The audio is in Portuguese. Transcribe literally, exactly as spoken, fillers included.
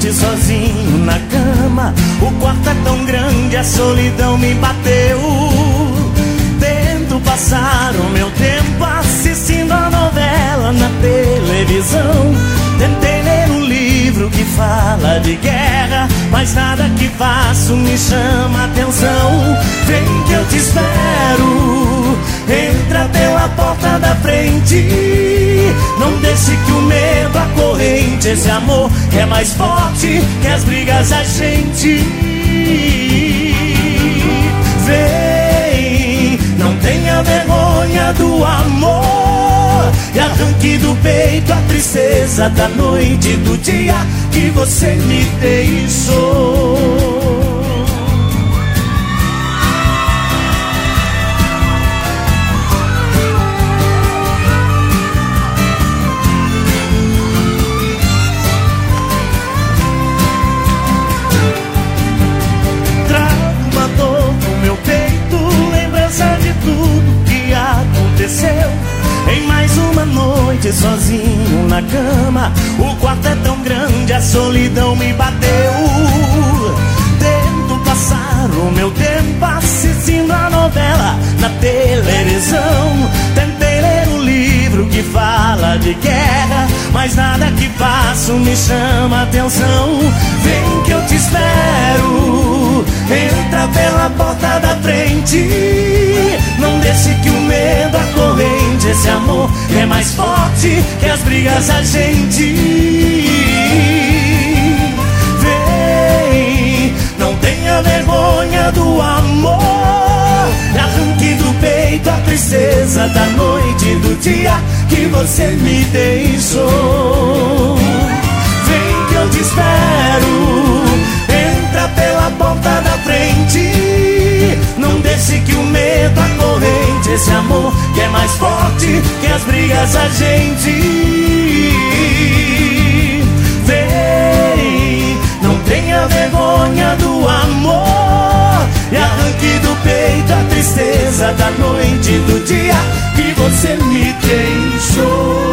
noite sozinho na cama. O quarto é tão grande, a solidão me bateu. Tento passar o meu tempo assistindo a novela na televisão. Tentei ler um livro que fala de guerra, mas nada que faço me chama atenção. Vem que eu te espero, entra pela porta da frente. Não deixe que o medo acorrente esse amor que é mais forte que as brigas da gente. Vem, não tenha vergonha do amor e arranque do peito a tristeza da noite e do dia que você me deixou. Em mais uma noite sozinho na cama, o quarto é tão grande, a solidão me bateu. Tento passar o meu tempo assistindo a novela na televisão. Tentei ler um livro que fala de guerra, mas nada que faço me chama atenção. Vem que eu te espero, entra pela porta da frente. Não deixe que o medo acorrente esse amor que é mais forte que as brigas da gente. Vem, não tenha vergonha do amor e arranque do peito a tristeza da noite e do dia que você me deixou. Vem que eu te espero, entra pela porta da frente. Não deixe que o medo acorrente esse amor que é mais forte que as brigas da gente. Vem, não tenha vergonha do amor e arranque do peito a tristeza da noite e do dia que você me deixou.